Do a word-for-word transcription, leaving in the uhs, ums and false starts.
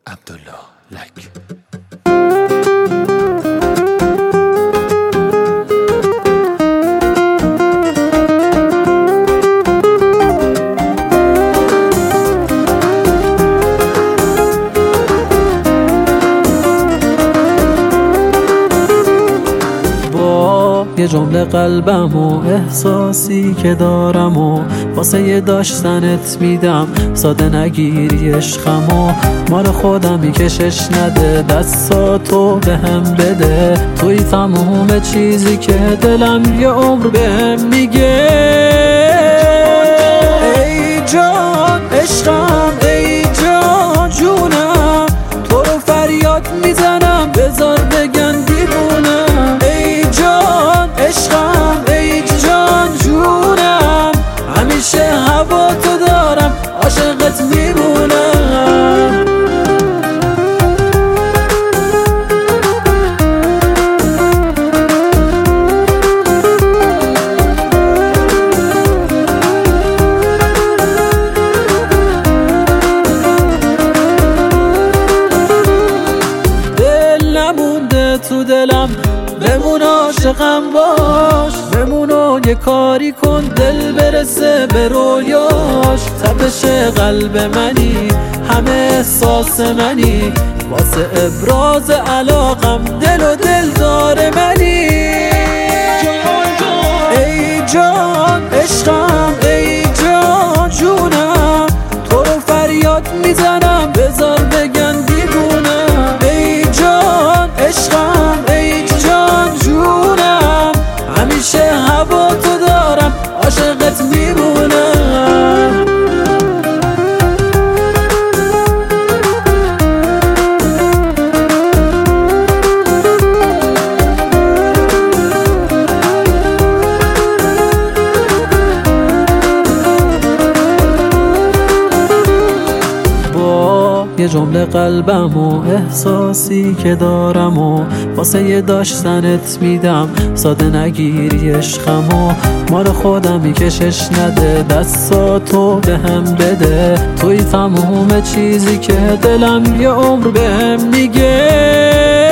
عبدالله لک. یه جمله قلبم و احساسی که دارم و واسه یه داشتنت میدم، ساده نگیری عشقم و مال خودم کشش نده، دستاتو به هم بده، توی تموم چیزی که دلم یه عمر بهم میگه. ای جان عشقم، ای جان جونم، تو رو فریاد میزنم بذار بگن دیوونم. ای جان عشقم، ای جان جونم، همیشه هوا تو دارم، عاشقت میمونم. دل نمونده تو دلم، بمون عاشقم باش، بمون و یه کاری کن دل برسه به رویاش. تپش قلب منی، همه احساس منی، واسه ابراز علاقم دل و دلدار منی. ای جان عشقم، ای جان جونم، تو رو فریاد میزنم بذار بگن دیوونم. ای جان عشقم، ای جان جونم، همیشه هوا تو دارم، عاشقت میمونم. یه جمله قلبم و احساسی که دارم و واسه یه داشتنت میدم، ساده نگیری عشقم و مال خودم کشش نده، دستاتو به هم بده، توی تموم چیزی که دلم یه عمر بهم میگه.